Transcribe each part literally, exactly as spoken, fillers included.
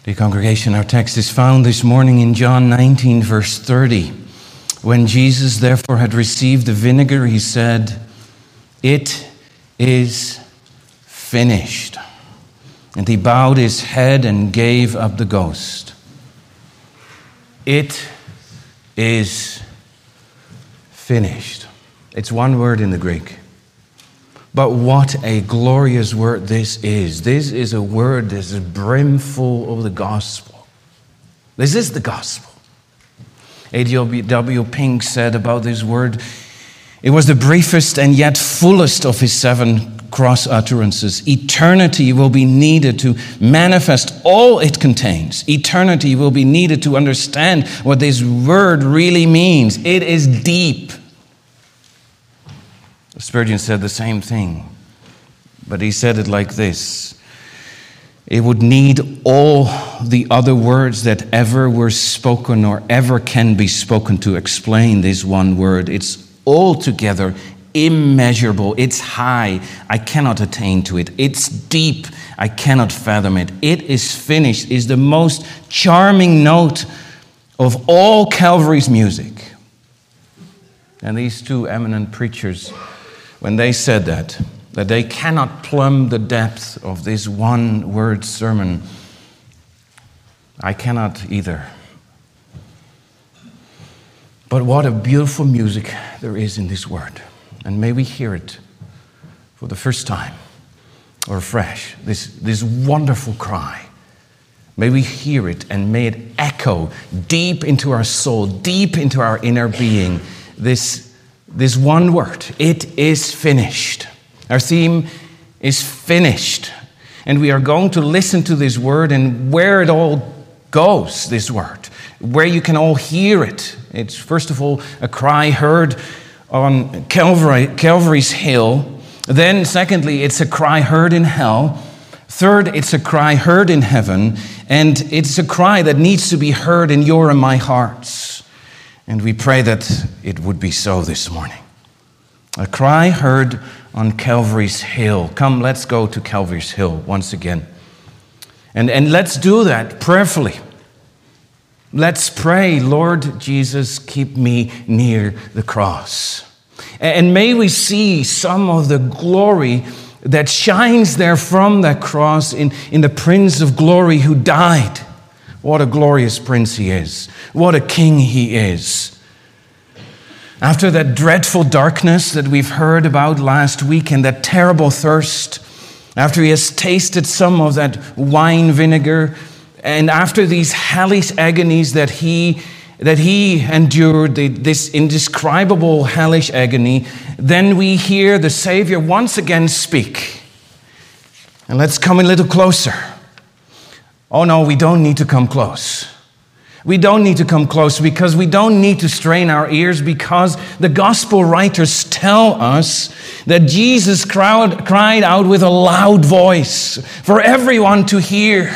Dear congregation, our text is found this morning in John nineteen, verse thirty. When Jesus therefore had received the vinegar, he said, "It is finished." And he bowed his head and gave up the ghost. It is finished. It's one word in the Greek. But what a glorious word this is. This is a word that is brimful of the gospel. This is the gospel. A W Pink said about this word, it was the briefest and yet fullest of his seven cross utterances. Eternity will be needed to manifest all it contains. Eternity will be needed to understand what this word really means. It is deep. Spurgeon said the same thing, but he said it like this: it would need all the other words that ever were spoken or ever can be spoken to explain this one word. It's altogether immeasurable. It's high. I cannot attain to it. It's deep. I cannot fathom it. It is finished is the most charming note of all Calvary's music. And these two eminent preachers, when they said that, that they cannot plumb the depth of this one-word sermon, I cannot either. But what a beautiful music there is in this word. And may we hear it for the first time or afresh, this, this wonderful cry. May we hear it and may it echo deep into our soul, deep into our inner being, this This one word, it is finished. Our theme is finished. And we are going to listen to this word and where it all goes, this word, where you can all hear it. It's first of all a cry heard on Calvary, Calvary's hill. Then secondly, it's a cry heard in hell. Third, it's a cry heard in heaven. And it's a cry that needs to be heard in your and my hearts. And we pray that it would be so this morning. A cry heard on Calvary's hill. Come, let's go to Calvary's hill once again. And, and let's do that prayerfully. Let's pray, Lord Jesus, keep me near the cross. And may we see some of the glory that shines there from that cross in, in the Prince of Glory who died. What a glorious prince he is. What a king he is. After that dreadful darkness that we've heard about last week and that terrible thirst, after he has tasted some of that wine vinegar, and after these hellish agonies that he that he endured, this indescribable hellish agony, then we hear the Savior once again speak. And let's come a little closer. Oh no, we don't need to come close. We don't need to come close because we don't need to strain our ears because the gospel writers tell us that Jesus cried, cried out with a loud voice for everyone to hear.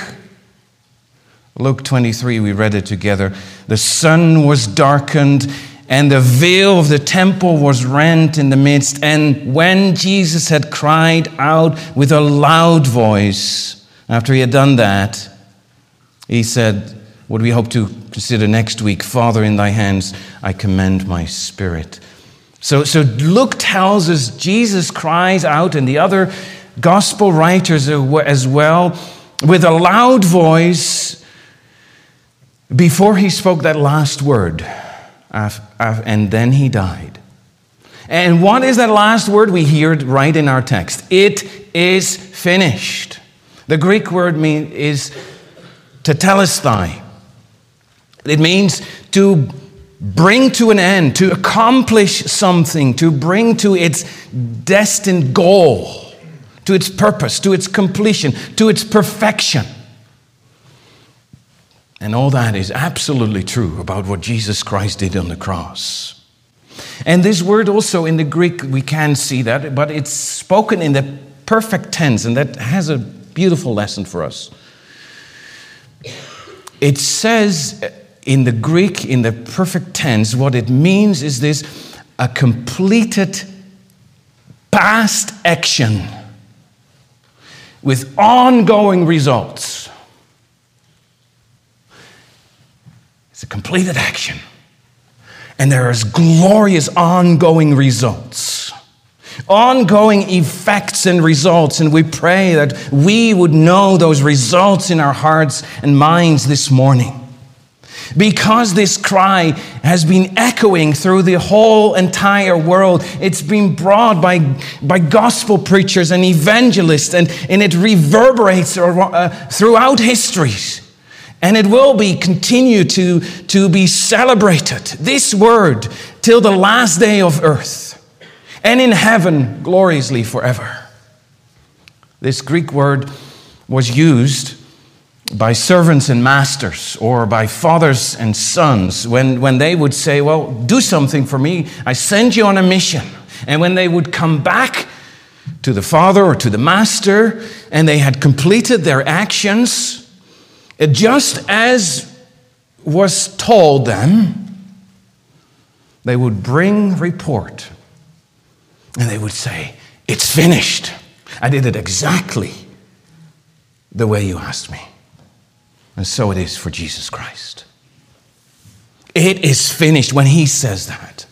Luke twenty-three, we read it together. The sun was darkened and the veil of the temple was rent in the midst. And when Jesus had cried out with a loud voice, after he had done that, he said, what we hope to consider next week, Father, in thy hands I commend my spirit. So, so Luke tells us Jesus cries out, and the other gospel writers as well, with a loud voice before he spoke that last word, and then he died. And what is that last word? We hear it right in our text. It is finished. The Greek word mean, is tetelestai. It means to bring to an end, to accomplish something, to bring to its destined goal, to its purpose, to its completion, to its perfection. And all that is absolutely true about what Jesus Christ did on the cross. And this word also in the Greek, we can see that, but it's spoken in the perfect tense, and that has a beautiful lesson for us. It says in the Greek, in the perfect tense, what it means is this: a completed past action with ongoing results. It's a completed action. And there is glorious ongoing results. Ongoing effects and results. And we pray that we would know those results in our hearts and minds this morning. Because this cry has been echoing through the whole entire world. It's been brought by, by gospel preachers and evangelists, and, and it reverberates uh, throughout history. And it will be continue to, to be celebrated, this word, till the last day of earth, and in heaven gloriously forever. This Greek word was used by servants and masters, or by fathers and sons, when, when they would say, well, do something for me, I send you on a mission. And when they would come back to the father or to the master, and they had completed their actions, just as was told them, they would bring report, and they would say, it's finished. I did it exactly the way you asked me. And so it is for Jesus Christ. It is finished when he says that.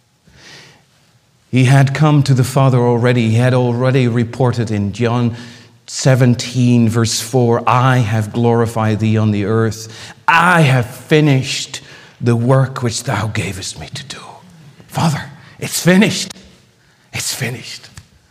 He had come to the Father already. He had already reported in John seventeen, verse four, I have glorified thee on the earth. I have finished the work which thou gavest me to do. Father, it's finished. It's finished.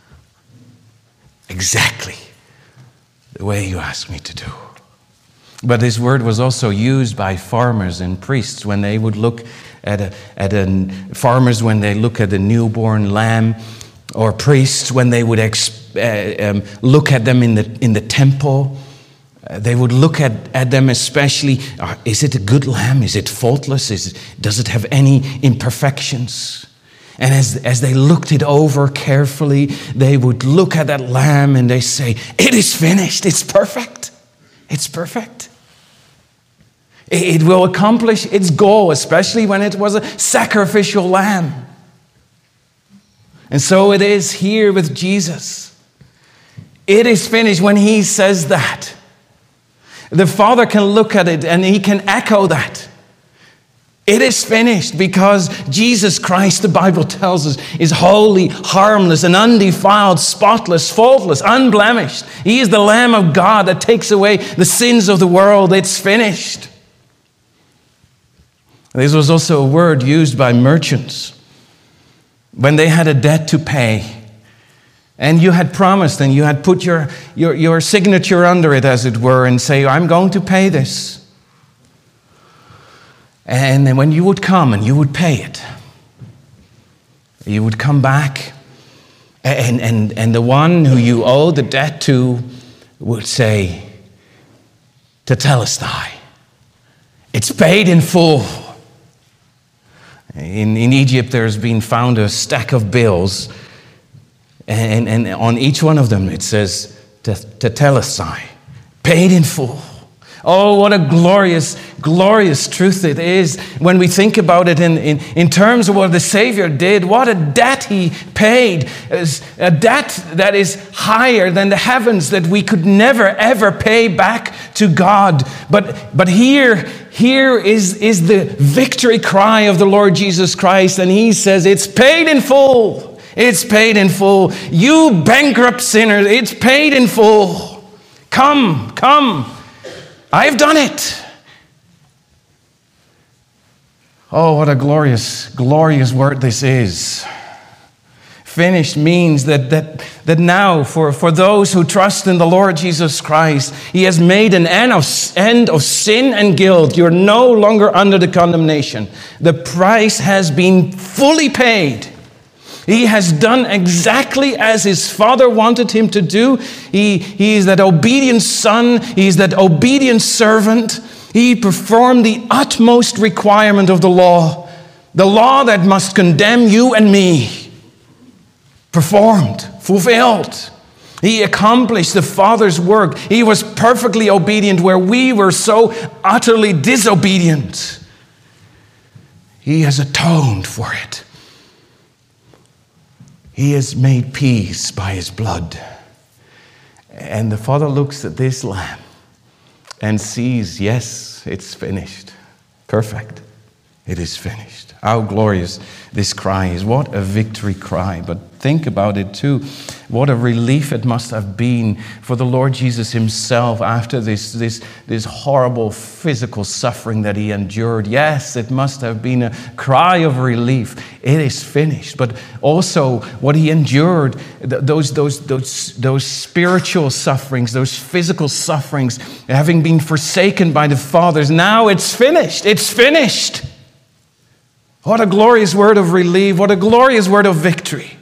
Exactly the way you asked me to do. But this word was also used by farmers and priests when they would look at a, at a farmers when they look at a newborn lamb, or priests when they would exp, uh, um, look at them in the in the temple. Uh, they would look at, at them especially. Uh, is it a good lamb? Is it faultless? Is it, does it have any imperfections? And as as they looked it over carefully, they would look at that lamb and they say, "It is finished. It's perfect. It's perfect." It will accomplish its goal, especially when it was a sacrificial lamb. And so it is here with Jesus. It is finished when he says that. The Father can look at it and he can echo that. It is finished because Jesus Christ, the Bible tells us, is holy, harmless, and undefiled, spotless, faultless, unblemished. He is the Lamb of God that takes away the sins of the world. It's finished. This was also a word used by merchants when they had a debt to pay. And you had promised and you had put your, your, your signature under it, as it were, and say, I'm going to pay this. And then when you would come and you would pay it, you would come back, and, and, and the one who you owe the debt to would say, Tetelestai, it's paid in full. In, in Egypt, there's been found a stack of bills, and, and on each one of them it says, Tetelestai, paid in full. Oh, what a glorious, glorious truth it is when we think about it in, in, in terms of what the Savior did. What a debt he paid. A debt that is higher than the heavens, that we could never, ever pay back to God. But, but here, here is, is the victory cry of the Lord Jesus Christ. And he says, it's paid in full. It's paid in full. You bankrupt sinners, it's paid in full. Come, come. I've done it. Oh, what a glorious, glorious word this is. Finished means that that that now for, for those who trust in the Lord Jesus Christ, he has made an end of, end of sin and guilt. You're no longer under the condemnation. The price has been fully paid. He has done exactly as his Father wanted him to do. He, he is that obedient son. He is that obedient servant. He performed the utmost requirement of the law. The law that must condemn you and me. Performed, fulfilled. He accomplished the Father's work. He was perfectly obedient where we were so utterly disobedient. He has atoned for it. He has made peace by his blood. And the Father looks at this lamb and sees, yes, it's finished. Perfect. It is finished. How glorious this cry is. What a victory cry. But think about it too. What a relief it must have been for the Lord Jesus himself after this, this, this horrible physical suffering that he endured. Yes, it must have been a cry of relief. It is finished. But also what he endured, those, those, those, those spiritual sufferings, those physical sufferings, having been forsaken by the fathers. Now it's finished. It's finished. What a glorious word of relief. What a glorious word of victory.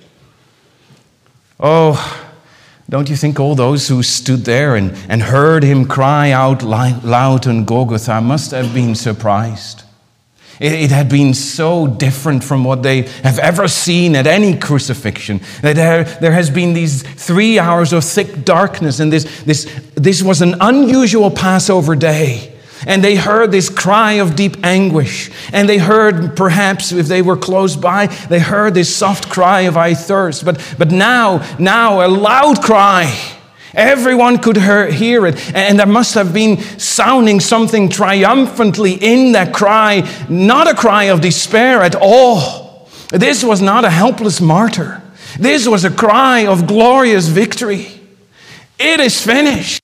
Oh, don't you think all those who stood there and, and heard him cry out loud on Golgotha must have been surprised? It, it had been so different from what they have ever seen at any crucifixion. That there, there has been these three hours of thick darkness, and this, this, this was an unusual Passover day. And they heard this cry of deep anguish. And they heard, perhaps, if they were close by, they heard this soft cry of I thirst. But, but now, now, a loud cry. Everyone could hear it. And there must have been sounding something triumphantly in that cry. Not a cry of despair at all. This was not a helpless martyr. This was a cry of glorious victory. It is finished.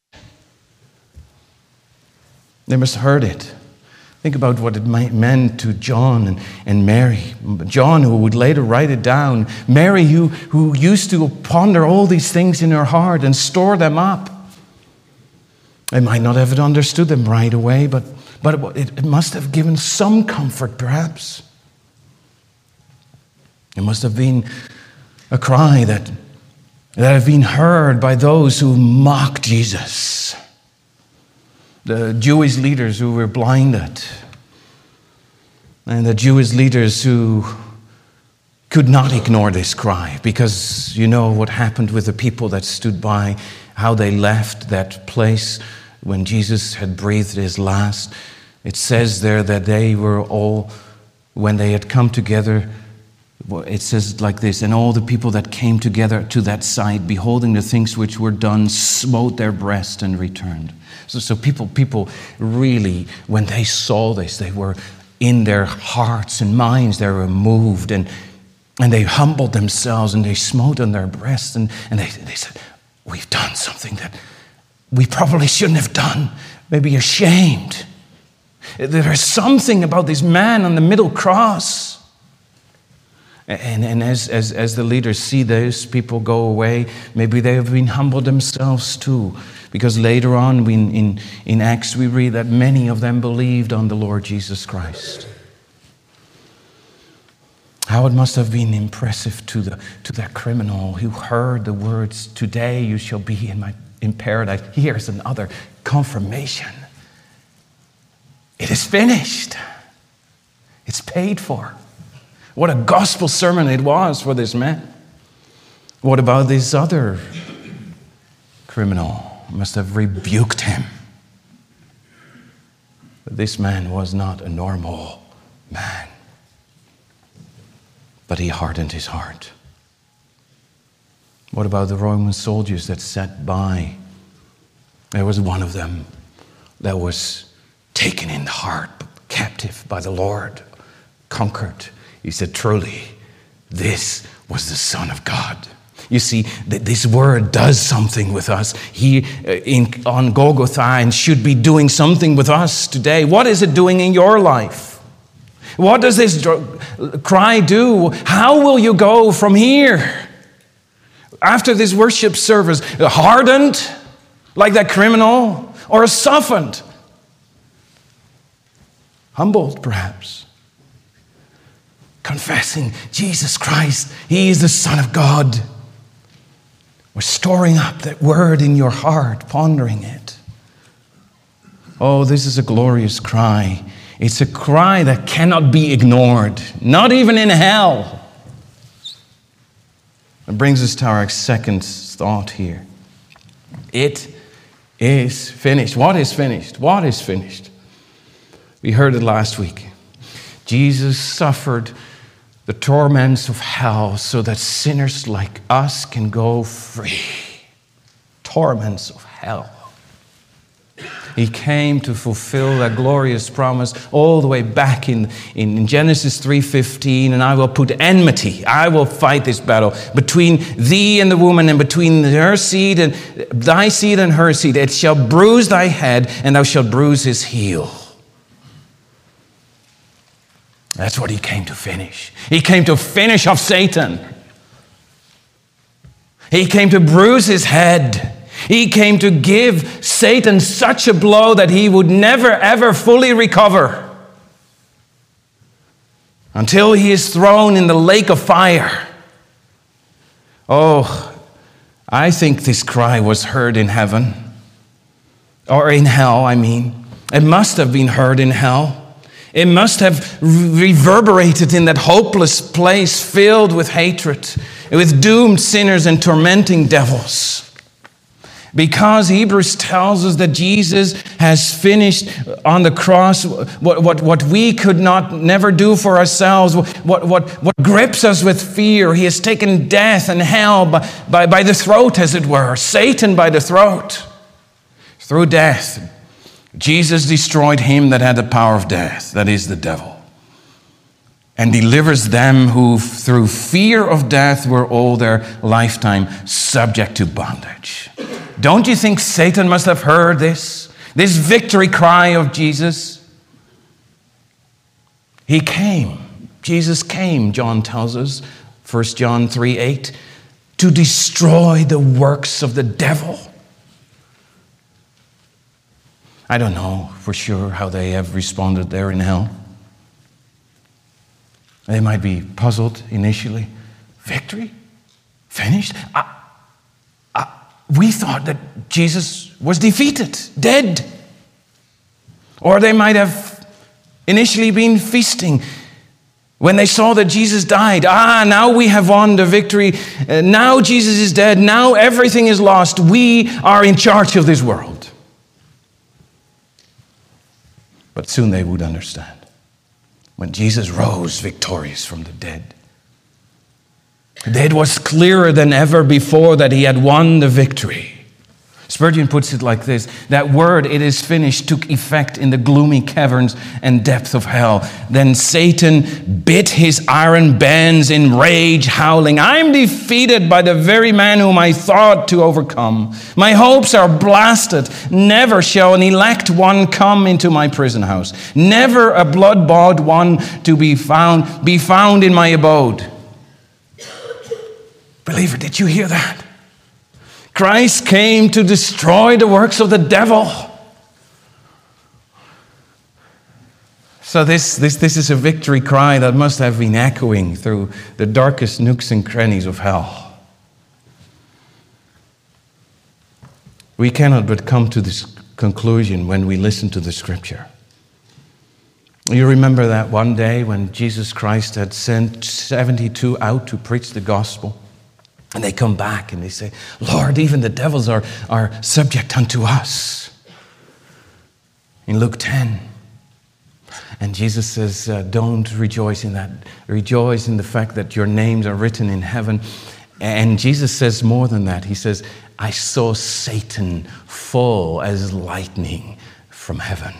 They must have heard it. Think about what it meant to John and, and Mary. John, who would later write it down. Mary, who, who used to ponder all these things in her heart and store them up. They might not have understood them right away, but, but it, it must have given some comfort, perhaps. It must have been a cry that, that had been heard by those who mocked Jesus. The Jewish leaders who were blinded, and the Jewish leaders who could not ignore this cry, because you know what happened with the people that stood by, how they left that place when Jesus had breathed his last. It says there that they were all, when they had come together, it says like this, and all the people that came together to that sight, beholding the things which were done, smote their breast and returned. So, so people, people really, when they saw this, they were in their hearts and minds, they were moved, and, and they humbled themselves, and they smote on their breasts, and, and they, they said, we've done something that we probably shouldn't have done, maybe ashamed. There is something about this man on the middle cross. And, and as, as, as the leaders see those people go away, maybe they have been humbled themselves too. Because later on in, in, in Acts we read that many of them believed on the Lord Jesus Christ. How it must have been impressive to the to that criminal who heard the words, today you shall be in my in paradise. Here's another confirmation. It is finished. It's paid for. What a gospel sermon it was for this man. What about this other criminal? Must have rebuked him. But this man was not a normal man. But he hardened his heart. What about the Roman soldiers that sat by? There was one of them that was taken in the heart, captive by the Lord, conquered. He said, truly, this was the Son of God. You see, this word does something with us here in, on Golgotha, and should be doing something with us today. What is it doing in your life? What does this cry do? How will you go from here? After this worship service, hardened like that criminal, or softened? Humbled, perhaps. Confessing Jesus Christ, He is the Son of God. Or storing up that word in your heart, pondering it. Oh, this is a glorious cry. It's a cry that cannot be ignored, not even in hell. It brings us to our second thought here. It is finished. What is finished? What is finished? We heard it last week. Jesus suffered the torments of hell so that sinners like us can go free. Torments of hell. He came to fulfill that glorious promise all the way back in, in Genesis three fifteen. And I will put enmity. I will fight this battle between thee and the woman, and between her seed and thy seed and her seed. It shall bruise thy head, and thou shalt bruise his heel. That's what he came to finish. He came to finish off Satan. He came to bruise his head. He came to give Satan such a blow that he would never, ever fully recover until he is thrown in the lake of fire. Oh, I think this cry was heard in heaven, or in hell, I mean. It must have been heard in hell. It must have reverberated in that hopeless place filled with hatred, with doomed sinners and tormenting devils. Because Hebrews tells us that Jesus has finished on the cross what, what, what we could not never do for ourselves, what, what, what grips us with fear. He has taken death and hell by, by, by the throat, as it were, Satan by the throat. Through death, Jesus destroyed him that had the power of death, that is the devil, and delivers them who through fear of death were all their lifetime subject to bondage. Don't you think Satan must have heard this? This victory cry of Jesus? He came. Jesus came, John tells us, First John three eight, to destroy the works of the devil. I don't know for sure how they have responded there in hell. They might be puzzled initially. Victory? Finished? I, I, we thought that Jesus was defeated, dead. Or they might have initially been feasting when they saw that Jesus died. Ah, now we have won the victory. Uh, now Jesus is dead. Now everything is lost. We are in charge of this world. But soon they would understand. When Jesus rose victorious from the dead, it was clearer than ever before that he had won the victory. Spurgeon puts it like this: that word, "it is finished," took effect in the gloomy caverns and depths of hell. Then Satan bit his iron bands in rage, howling, "I am defeated by the very man whom I thought to overcome. My hopes are blasted. Never shall an elect one come into my prison house. Never a blood-bought one to be found, be found in my abode." Believer, did you hear that? Christ came to destroy the works of the devil. So this, this, this is a victory cry that must have been echoing through the darkest nooks and crannies of hell. We cannot but come to this conclusion when we listen to the scripture. You remember that one day when Jesus Christ had sent seventy-two out to preach the gospel? And they come back and they say, "Lord, even the devils are, are subject unto us." In Luke ten. And Jesus says, uh, don't rejoice in that. Rejoice in the fact that your names are written in heaven. And Jesus says more than that. He says, "I saw Satan fall as lightning from heaven."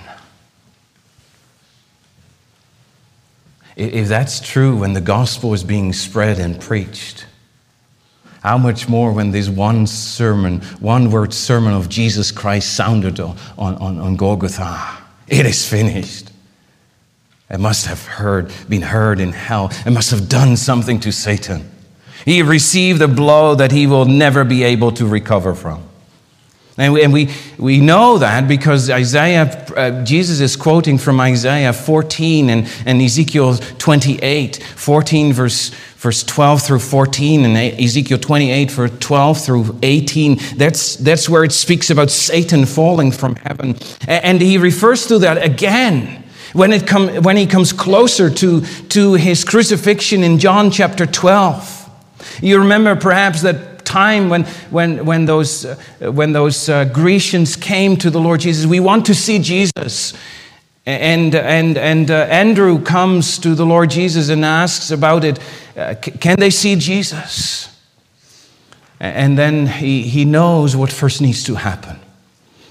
If that's true when the gospel is being spread and preached, how much more when this one sermon, one word sermon of Jesus Christ sounded on, on, on Golgotha. It is finished. It must have heard, been heard in hell. It must have done something to Satan. He received a blow that he will never be able to recover from. And we, and we, we know that because Isaiah, uh, Jesus is quoting from Isaiah fourteen and, and Ezekiel twenty-eight, fourteen verse, verse twelve through fourteen, and Ezekiel twenty-eight verse twelve through eighteen. That's, that's where it speaks about Satan falling from heaven. And he refers to that again when, it come, when he comes closer to, to his crucifixion in John chapter twelve. You remember perhaps that time when when when those uh, when those uh, Grecians came to the Lord Jesus. "We want to see Jesus." And and and uh, Andrew comes to the Lord Jesus and asks about it. Uh, can they see Jesus? And then he he knows what first needs to happen.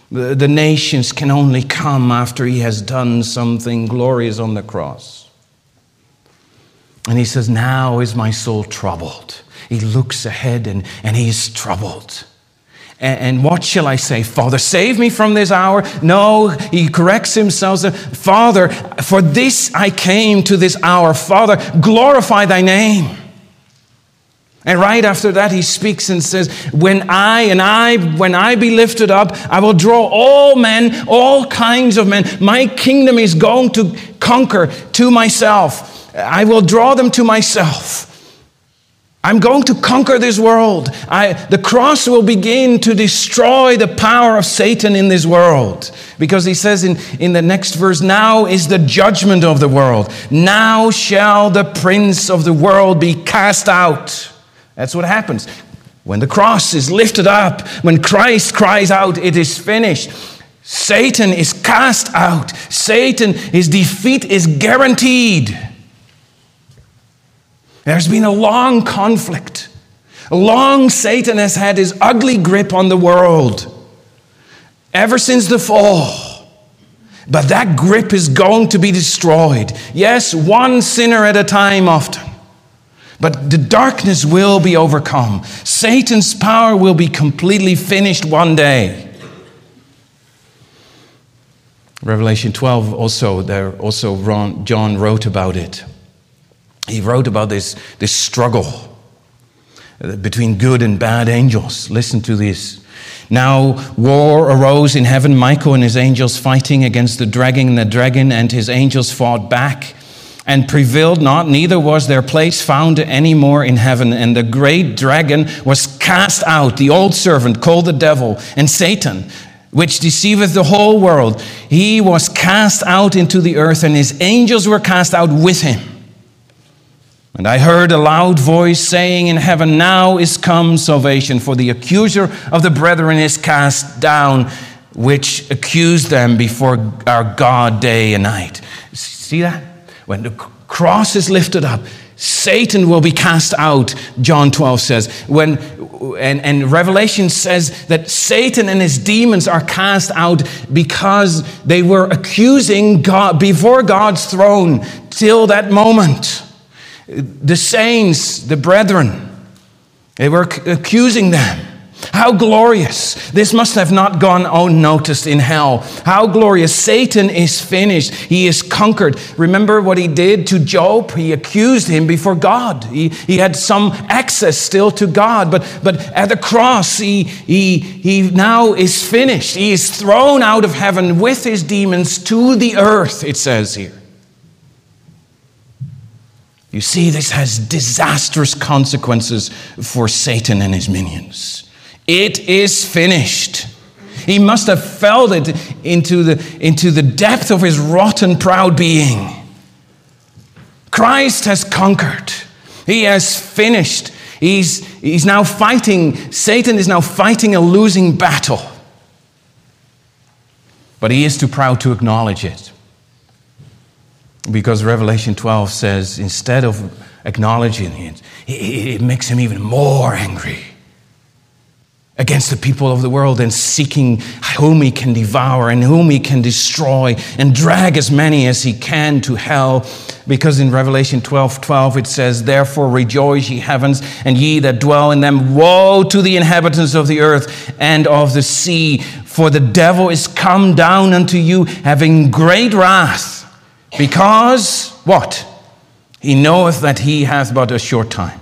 The, the nations can only come after he has done something glorious on the cross. And he says, now is my soul troubled. He looks ahead and, and he is troubled. And, and what shall I say? Father, save me from this hour? No, he corrects himself. Father, for this I came to this hour. Father, glorify thy name. And right after that, he speaks and says, when I and I, when I be lifted up, I will draw all men, all kinds of men. My kingdom is going to conquer to myself. I will draw them to myself. I'm going to conquer this world. I, the cross will begin to destroy the power of Satan in this world. Because he says in, in the next verse, now is the judgment of the world. Now shall the prince of the world be cast out. That's what happens. When the cross is lifted up, when Christ cries out, it is finished. Satan is cast out. Satan, his defeat is guaranteed. There's been a long conflict. Long Satan has had his ugly grip on the world ever since the fall. But that grip is going to be destroyed. Yes, one sinner at a time often. But the darkness will be overcome. Satan's power will be completely finished one day. Revelation twelve also, there also John wrote about it. He wrote about this, this struggle between good and bad angels. Listen to this. Now war arose in heaven, Michael and his angels fighting against the dragon, and the dragon and his angels fought back and prevailed not, neither was their place found any more in heaven. And the great dragon was cast out, the old servant called the devil and Satan, which deceiveth the whole world. He was cast out into the earth, and his angels were cast out with him. And I heard a loud voice saying in heaven, now is come salvation, for the accuser of the brethren is cast down, which accused them before our God day and night. See that? When the cross is lifted up, Satan will be cast out, John twelve says. When and, and Revelation says that Satan and his demons are cast out because they were accusing God before God's throne till that moment. The saints, the brethren, they were accusing them. How glorious. This must have not gone unnoticed in hell. How glorious. Satan is finished. He is conquered. Remember what he did to Job? He accused him before God. He, he had some access still to God. But, but at the cross, he, he, he now is finished. He is thrown out of heaven with his demons to the earth, it says here. You see, this has disastrous consequences for Satan and his minions. It is finished. He must have felt it into the, into the depth of his rotten, proud being. Christ has conquered. He has finished. He's, he's now fighting. Satan is now fighting a losing battle. But he is too proud to acknowledge it. Because Revelation twelve says, instead of acknowledging it, it makes him even more angry against the people of the world and seeking whom he can devour and whom he can destroy and drag as many as he can to hell. Because in Revelation twelve twelve it says, therefore rejoice, ye heavens, and ye that dwell in them. Woe to the inhabitants of the earth and of the sea, for the devil is come down unto you, having great wrath. Because, what? He knoweth that he hath but a short time.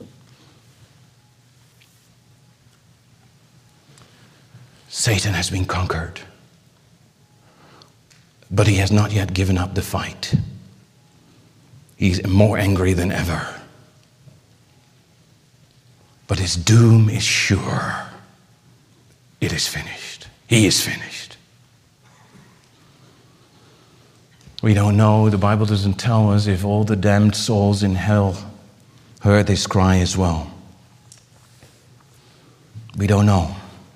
Satan has been conquered. But he has not yet given up the fight. He's more angry than ever. But his doom is sure. It is finished. He is finished. We don't know, the Bible doesn't tell us if all the damned souls in hell heard this cry as well. We don't know.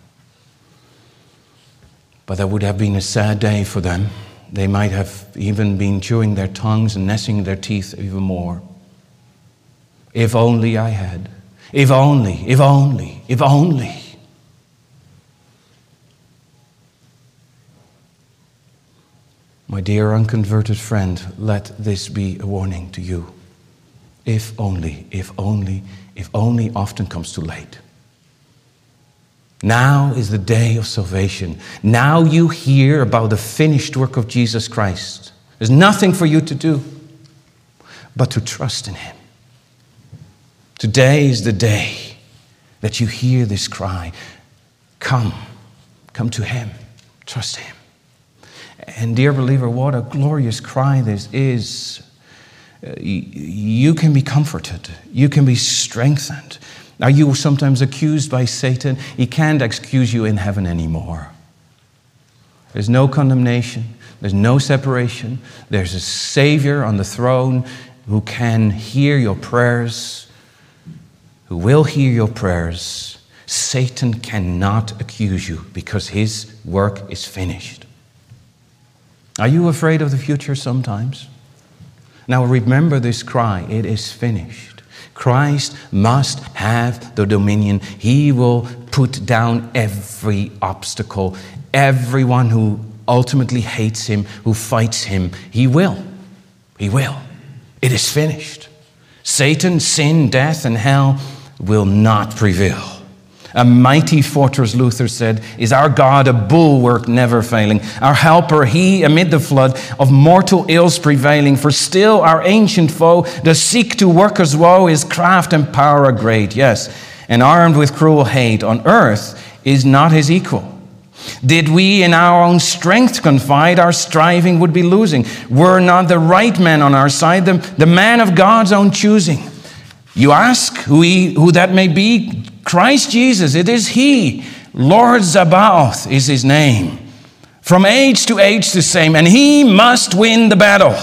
But that would have been a sad day for them. They might have even been chewing their tongues and gnashing their teeth even more. If only I had. If only, if only, if only. My dear unconverted friend, let this be a warning to you. If only, if only, if only often comes too late. Now is the day of salvation. Now you hear about the finished work of Jesus Christ. There's nothing for you to do but to trust in him. Today is the day that you hear this cry. Come, come to him, trust him. And dear believer, what a glorious cry this is. You can be comforted. You can be strengthened. Are you sometimes accused by Satan? He can't accuse you in heaven anymore. There's no condemnation. There's no separation. There's a Savior on the throne who can hear your prayers, who will hear your prayers. Satan cannot accuse you because his work is finished. Are you afraid of the future sometimes? Now remember this cry, it is finished. Christ must have the dominion. He will put down every obstacle, everyone who ultimately hates him, who fights him. He will. He will. It is finished. Satan, sin, death, and hell will not prevail. A mighty fortress, Luther said, is our God, a bulwark never failing. Our helper, he amid the flood of mortal ills prevailing. For still our ancient foe does seek to work us woe. His craft and power are great, yes, and armed with cruel hate on earth is not his equal. Did we in our own strength confide, our striving would be losing. Were not the right man on our side, the, the man of God's own choosing. You ask who, he, who that may be? Christ Jesus, it is he. Lord Sabaoth is his name. From age to age the same, and he must win the battle.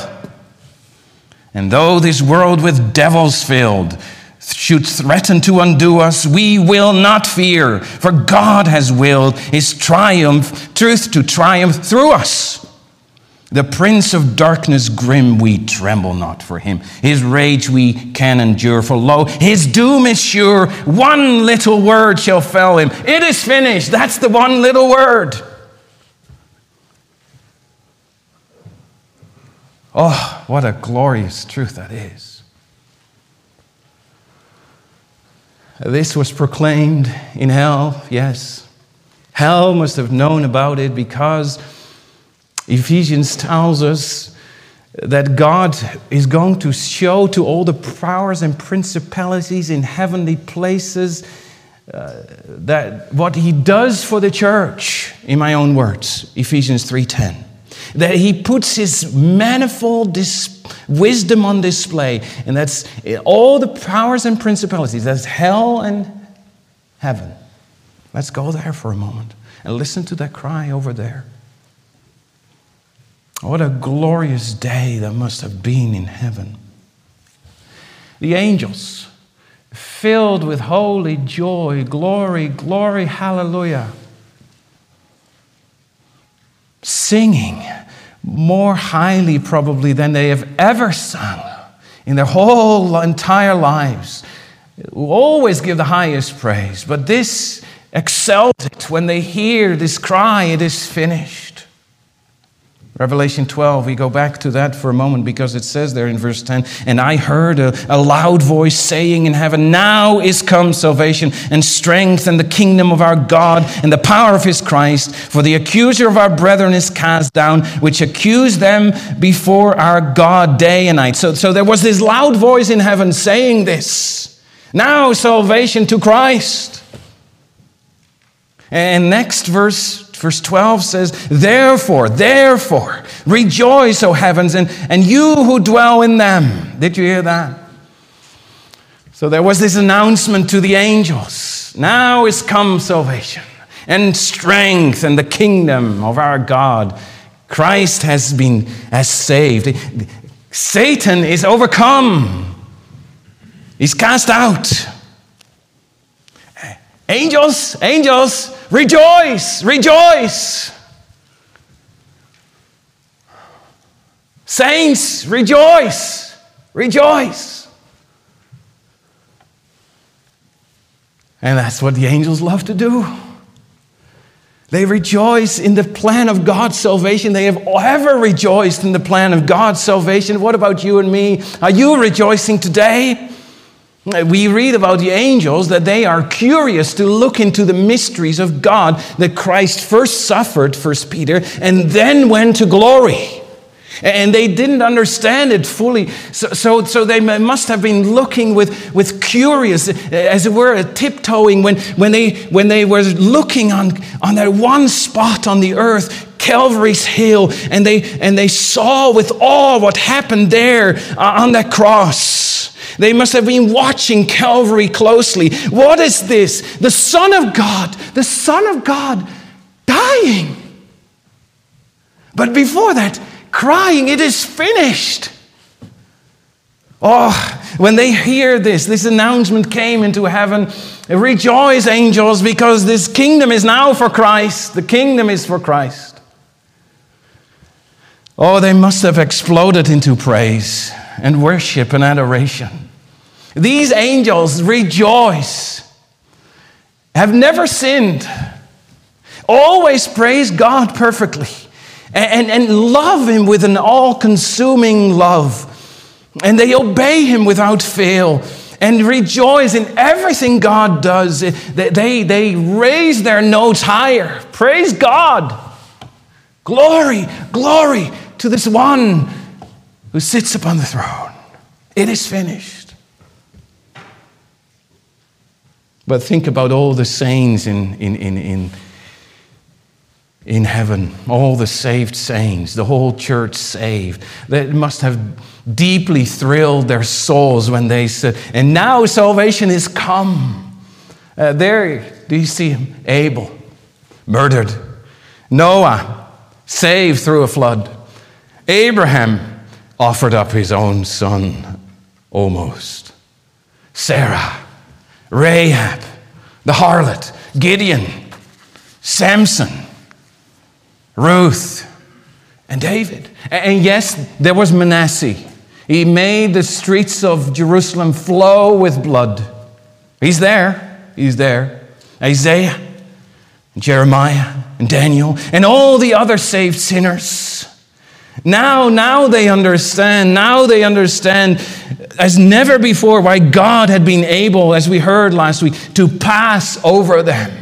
And though this world with devils filled should threaten to undo us, we will not fear, for God has willed his triumph, truth to triumph through us. The prince of darkness grim, we tremble not for him. His rage we can endure, for lo, his doom is sure. One little word shall fell him. It is finished. That's the one little word. Oh, what a glorious truth that is. This was proclaimed in hell, yes. Hell must have known about it because Ephesians tells us that God is going to show to all the powers and principalities in heavenly places uh, that what he does for the church, in my own words, Ephesians three ten, that he puts his manifold dis- wisdom on display, and that's all the powers and principalities, that's hell and heaven. Let's go there for a moment and listen to that cry over there. What a glorious day that must have been in heaven. The angels, filled with holy joy, glory, glory, hallelujah, singing more highly probably than they have ever sung in their whole entire lives. Will always give the highest praise, but this excels it when they hear this cry, it is finished. Revelation twelve, we go back to that for a moment because it says there in verse ten, and I heard a, a loud voice saying in heaven, now is come salvation and strength and the kingdom of our God and the power of his Christ. For the accuser of our brethren is cast down, which accused them before our God day and night. So, so there was this loud voice in heaven saying this. Now salvation to Christ. And next verse, verse twelve says, Therefore, therefore, rejoice, O heavens, and, and you who dwell in them. Did you hear that? So there was this announcement to the angels. Now is come salvation and strength and the kingdom of our God. Christ has been has saved. Satan is overcome. He's cast out. Angels, angels, rejoice, rejoice. Saints, rejoice, rejoice. And that's what the angels love to do. They rejoice in the plan of God's salvation. They have ever rejoiced in the plan of God's salvation. What about you and me? Are you rejoicing today? We read about the angels that they are curious to look into the mysteries of God, that Christ first suffered, First Peter, and then went to glory. And they didn't understand it fully. So, so, so they must have been looking with, with curious, as it were, tiptoeing when, when, they, when they were looking on, on that one spot on the earth, Calvary's Hill, and they, and they saw with awe what happened there on that cross. They must have been watching Calvary closely. What is this? The Son of God, the Son of God dying. But before that, crying, it is finished. Oh, when they hear this, this announcement came into heaven. Rejoice, angels, because this kingdom is now for Christ. The kingdom is for Christ. Oh, they must have exploded into praise and worship and adoration. These angels rejoice, have never sinned, always praise God perfectly, and, and, and love Him with an all-consuming love. And they obey Him without fail and rejoice in everything God does. They, they, they raise their notes higher. Praise God. Glory, glory to this one who sits upon the throne. It is finished. But think about all the saints in, in, in, in, in heaven, all the saved saints, the whole church saved. That must have deeply thrilled their souls when they said, and now salvation is come. Uh, there, do you see him? Abel, murdered. Noah, saved through a flood. Abraham offered up his own son, almost. Sarah, Rahab, the harlot, Gideon, Samson, Ruth, and David. And yes, there was Manasseh. He made the streets of Jerusalem flow with blood. He's there. He's there. Isaiah, and Jeremiah, and Daniel, and all the other saved sinners. Now, now they understand, now they understand as never before why God had been able, as we heard last week, to pass over them.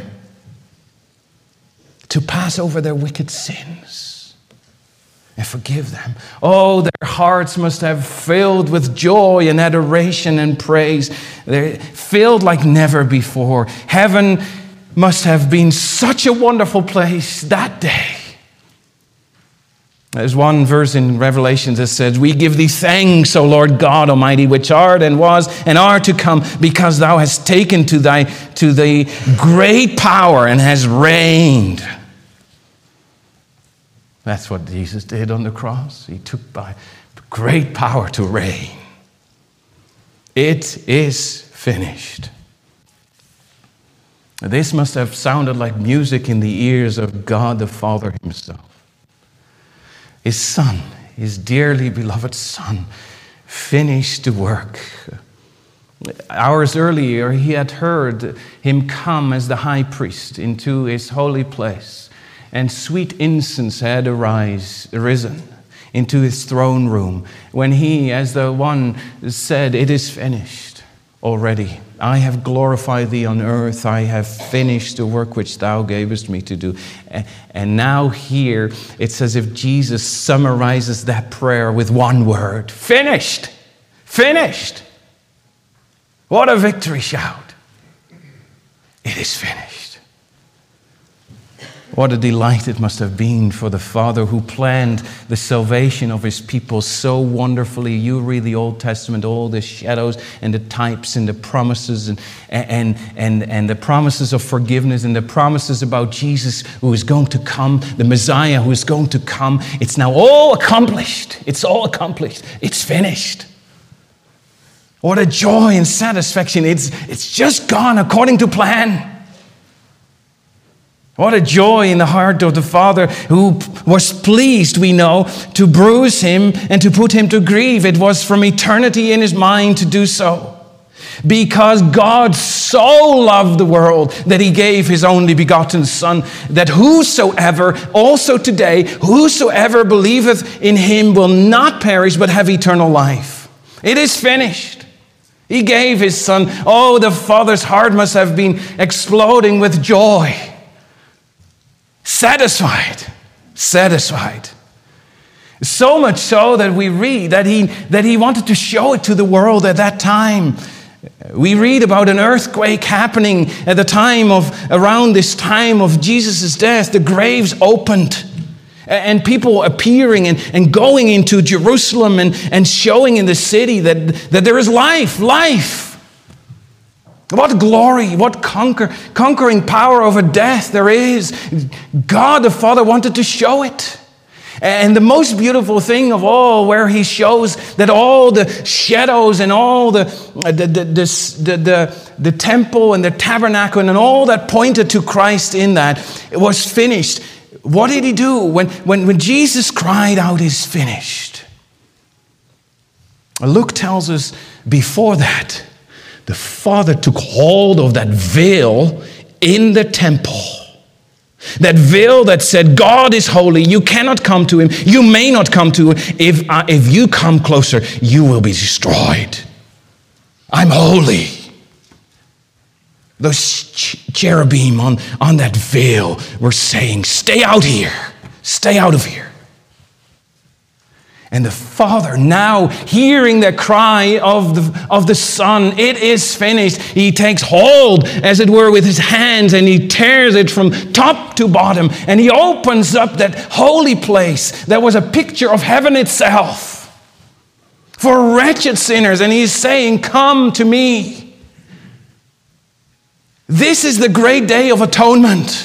To pass over their wicked sins and forgive them. Oh, their hearts must have filled with joy and adoration and praise. They're filled like never before. Heaven must have been such a wonderful place that day. There's one verse in Revelation that says, we give thee thanks, O Lord God Almighty, which art and was and are to come, because thou hast taken to thy to the great power and hast reigned. That's what Jesus did on the cross. He took by great power to reign. It is finished. This must have sounded like music in the ears of God the Father himself. His Son, his dearly beloved Son, finished the work. Hours earlier, he had heard him come as the high priest into his holy place, and sweet incense had arise, arisen into his throne room when he, as the one, said, it is finished already. I have glorified thee on earth. I have finished the work which thou gavest me to do. And now here, it's as if Jesus summarizes that prayer with one word. Finished! Finished! What a victory shout. It is finished. What a delight it must have been for the Father who planned the salvation of his people so wonderfully. You read the Old Testament, all the shadows and the types and the promises and, and, and, and the promises of forgiveness and the promises about Jesus who is going to come, the Messiah who is going to come. It's now all accomplished. It's all accomplished. It's finished. What a joy and satisfaction. It's, it's just gone according to plan. What a joy in the heart of the Father who was pleased, we know, to bruise him and to put him to grief. It was from eternity in his mind to do so. Because God so loved the world that he gave his only begotten Son, that whosoever, also today, whosoever believeth in him will not perish but have eternal life. It is finished. He gave his Son. Oh, the Father's heart must have been exploding with joy. Satisfied. Satisfied. So much so that we read that he, that he wanted to show it to the world at that time. We read about an earthquake happening at the time of, around this time of Jesus' death. The graves opened and people appearing and, and going into Jerusalem and, and showing in the city that, that there is life, life. What glory, what conquer, conquering power over death there is. God the Father wanted to show it. And the most beautiful thing of all, where he shows that all the shadows and all the the, the, the, the, the temple and the tabernacle and all that pointed to Christ in that, it was finished. What did he do? When, when, when Jesus cried out, "It's finished," Luke tells us before that, the Father took hold of that veil in the temple. That veil that said, God is holy, you cannot come to him, you may not come to him. If, uh, if you come closer, you will be destroyed. I'm holy. Those ch- cherubim on, on that veil were saying, stay out here, stay out of here. And the Father, now hearing the cry of the, of the Son, it is finished. He takes hold, as it were, with his hands, and he tears it from top to bottom. And he opens up that holy place that was a picture of heaven itself for wretched sinners. And he's saying, come to me. This is the great day of atonement.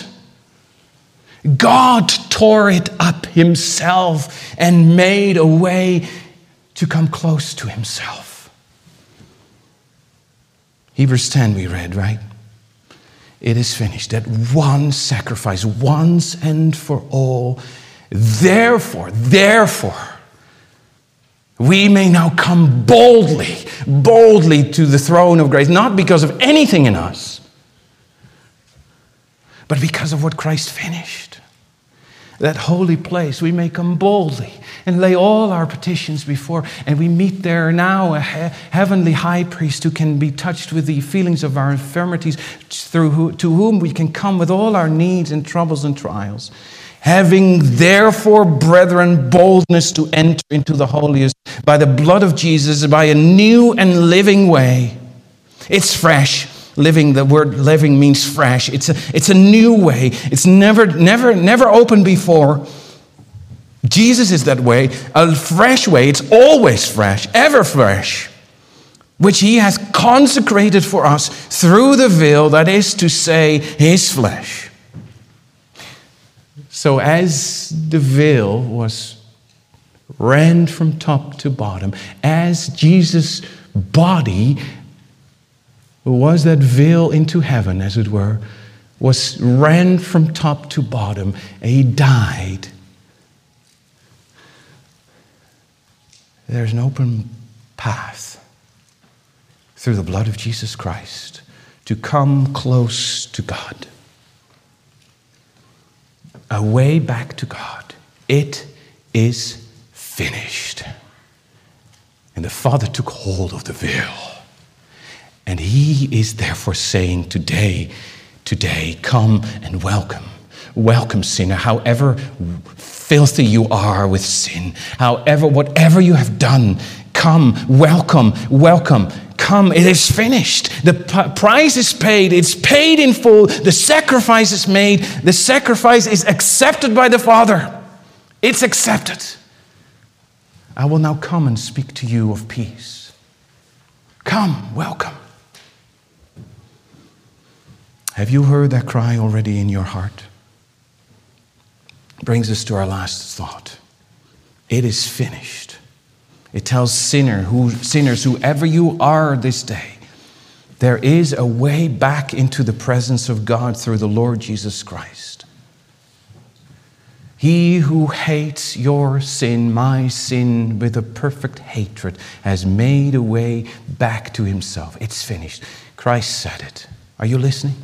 God tore it up himself and made a way to come close to himself. Hebrews ten we read, right? It is finished. That one sacrifice, once and for all. Therefore, therefore, we may now come boldly, boldly to the throne of grace, not because of anything in us, but because of what Christ finished. That holy place, we may come boldly and lay all our petitions before, and we meet there now a he- heavenly high priest who can be touched with the feelings of our infirmities, through who, to whom we can come with all our needs and troubles and trials. Having therefore, brethren, boldness to enter into the holiest by the blood of Jesus, by a new and living way. It's fresh. Living, the word living means fresh. It's a, it's a new way. It's never, never, never opened before. Jesus is that way, a fresh way. It's always fresh, ever fresh, which he has consecrated for us through the veil, that is to say, his flesh. So as the veil was rent from top to bottom, as Jesus' body was that veil into heaven, as it were, was rent from top to bottom, and he died. There's an open path through the blood of Jesus Christ to come close to God. A way back to God. It is finished. And the Father took hold of the veil. And he is therefore saying today, today, come and welcome. Welcome, sinner, however filthy you are with sin, however, whatever you have done, come, welcome, welcome, come. It is finished. The p- price is paid. It's paid in full. The sacrifice is made. The sacrifice is accepted by the Father. It's accepted. I will now come and speak to you of peace. Come, welcome. Have you heard that cry already in your heart? Brings us to our last thought. It is finished. It tells sinner who, sinners, whoever you are this day, there is a way back into the presence of God through the Lord Jesus Christ. He who hates your sin, my sin, with a perfect hatred, has made a way back to himself. It's finished. Christ said it. Are you listening?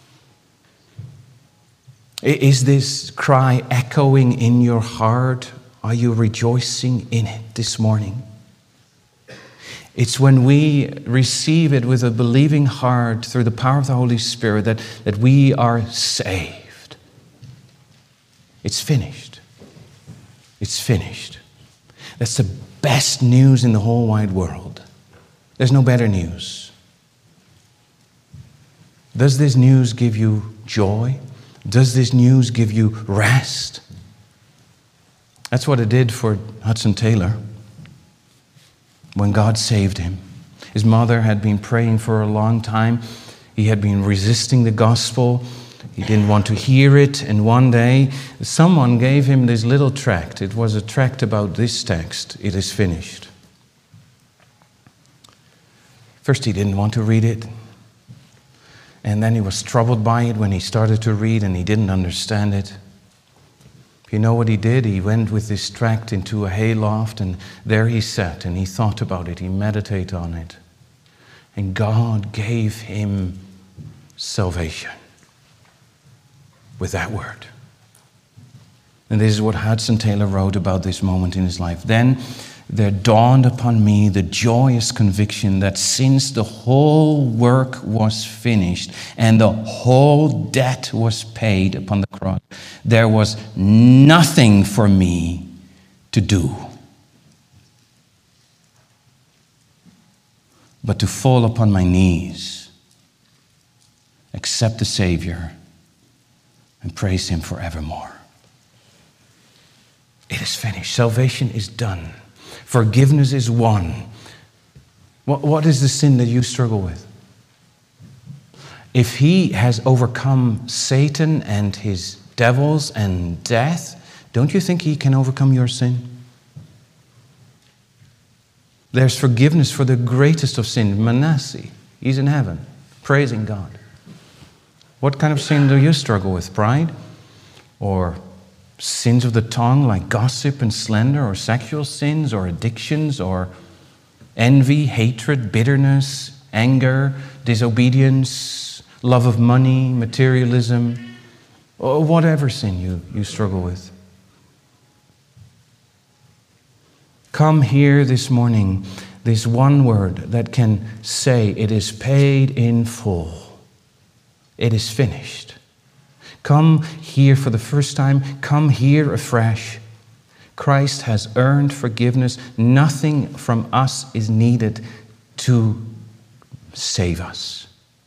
Is this cry echoing in your heart? Are you rejoicing in it this morning? It's when we receive it with a believing heart through the power of the Holy Spirit that, that we are saved. It's finished. It's finished. That's the best news in the whole wide world. There's no better news. Does this news give you joy? Does this news give you rest? That's what it did for Hudson Taylor when God saved him. His mother had been praying for a long time. He had been resisting the gospel. He didn't want to hear it. And one day, someone gave him this little tract. It was a tract about this text. It is finished. First, he didn't want to read it. And then he was troubled by it when he started to read and he didn't understand it. You know what he did? He went with this tract into a hayloft and there he sat and he thought about it. He meditated on it. And God gave him salvation with that word. And this is what Hudson Taylor wrote about this moment in his life. Then there dawned upon me the joyous conviction that since the whole work was finished and the whole debt was paid upon the cross, there was nothing for me to do but to fall upon my knees, accept the Savior, and praise Him forevermore. It is finished. Salvation is done. Forgiveness is won. What, what is the sin that you struggle with? If He has overcome Satan and his devils and death, don't you think He can overcome your sin? There's forgiveness for the greatest of sin, Manasseh. He's in heaven, praising God. What kind of sin do you struggle with? Pride? Or sins of the tongue like gossip and slander, or sexual sins, or addictions, or envy, hatred, bitterness, anger, disobedience, love of money, materialism, or whatever sin you, you struggle with. Come here this morning, this one word that can say it is paid in full. It is finished. Come here for the first time. Come here afresh. Christ has earned forgiveness. Nothing from us is needed to save us.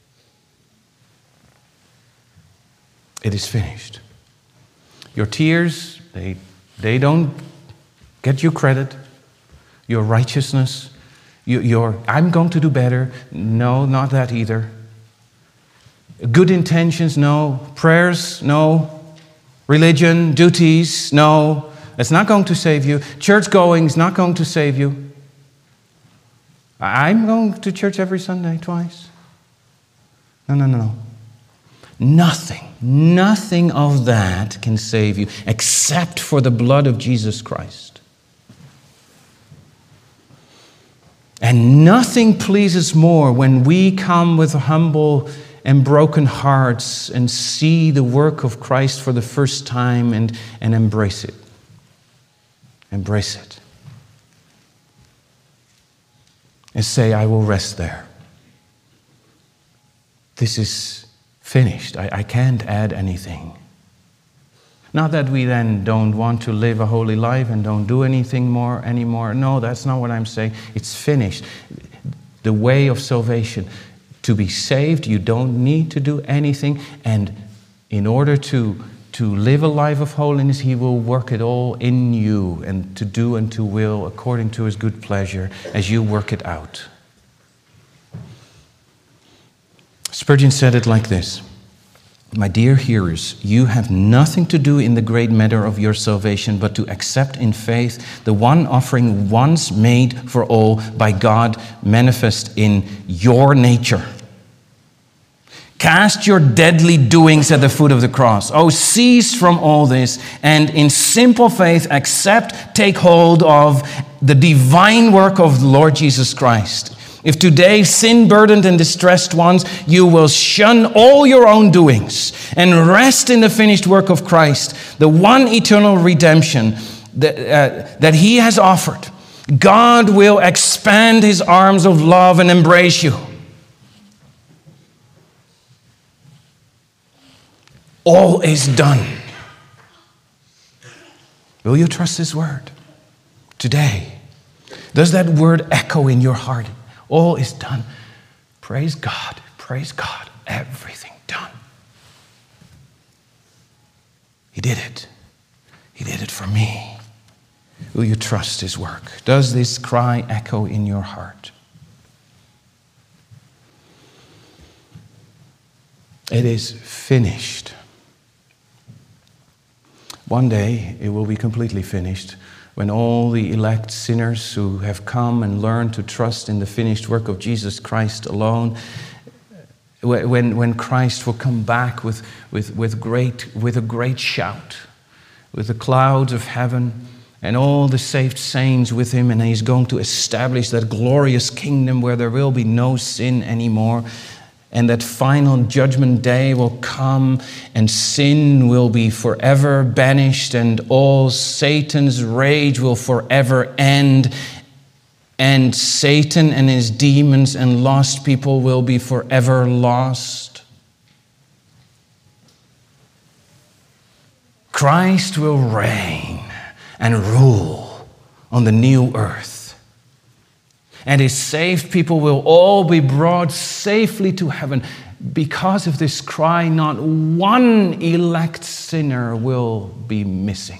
It is finished. Your tears, they, they don't get you credit. Your righteousness, your, your I'm going to do better. No, not that either. Good intentions, no. Prayers, no. Religion, duties, no. It's not going to save you. Church going is not going to save you. I'm going to church every Sunday, twice. No, no, no, no. Nothing, nothing of that can save you except for the blood of Jesus Christ. And nothing pleases more when we come with humble and broken hearts and see the work of Christ for the first time and, and embrace it. Embrace it. And say, I will rest there. This is finished. I, I can't add anything. Not that we then don't want to live a holy life and don't do anything more anymore. No, that's not what I'm saying. It's finished. The way of salvation. To be saved, you don't need to do anything. And in order to, to live a life of holiness, He will work it all in you and to do and to will according to His good pleasure as you work it out. Spurgeon said it like this. My dear hearers, you have nothing to do in the great matter of your salvation but to accept in faith the one offering once made for all by God manifest in your nature. Cast your deadly doings at the foot of the cross. Oh, cease from all this and in simple faith accept, take hold of the divine work of the Lord Jesus Christ. If today, sin-burdened and distressed ones, you will shun all your own doings and rest in the finished work of Christ, the one eternal redemption that, uh, that He has offered, God will expand His arms of love and embrace you. All is done. Will you trust His word today? Does that word echo in your heart? All is done. Praise God. Praise God. Everything done. He did it. He did it for me. Will you trust His work? Does this cry echo in your heart? It is finished. One day it will be completely finished when all the elect sinners who have come and learned to trust in the finished work of Jesus Christ alone, when, when Christ will come back with, with, with, great, with a great shout, with the clouds of heaven and all the saved saints with Him, and He's going to establish that glorious kingdom where there will be no sin anymore. And that final judgment day will come and sin will be forever banished and all Satan's rage will forever end. And Satan and his demons and lost people will be forever lost. Christ will reign and rule on the new earth. And His saved people will all be brought safely to heaven. Because of this cry, not one elect sinner will be missing.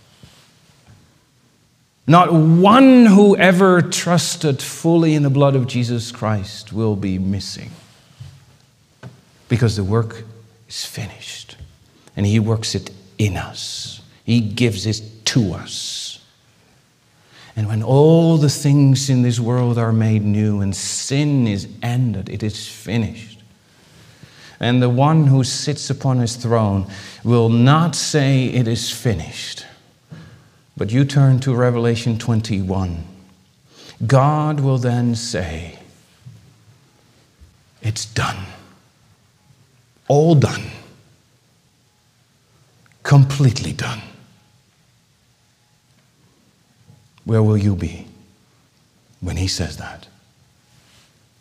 Not one who ever trusted fully in the blood of Jesus Christ will be missing. Because the work is finished. And He works it in us. He gives it to us. And when all the things in this world are made new and sin is ended, it is finished. And the one who sits upon His throne will not say it is finished. But you turn to Revelation twenty-one. God will then say, it's done. All done. Completely done. Where will you be when He says that?